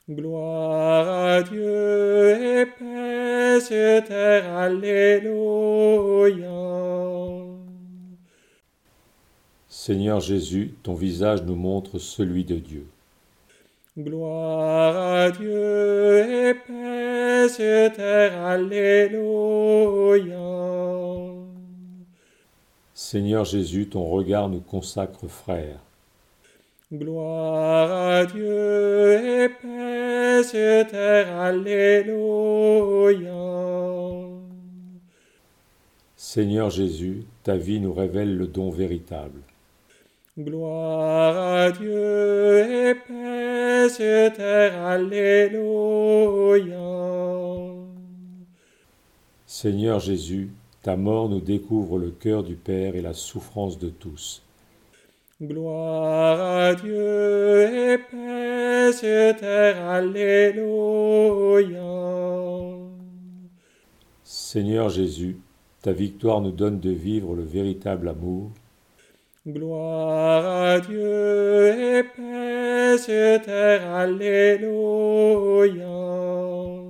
Gloire à Dieu et paix sur terre, Alléluia. Seigneur Jésus, ton visage nous montre celui de Dieu. Gloire à Dieu et paix sur terre, Alléluia. Seigneur Jésus, ton regard nous consacre frères. Gloire à Dieu et paix sur terre, Alléluia. Seigneur Jésus, ta vie nous révèle le don véritable. Gloire à Dieu et paix sur terre, Alléluia. Seigneur Jésus, ta mort nous découvre le cœur du Père et la souffrance de tous. Gloire à Dieu et paix sur terre, Alléluia. Seigneur Jésus, ta victoire nous donne de vivre le véritable amour. Gloire à Dieu et paix sur terre, Alléluia.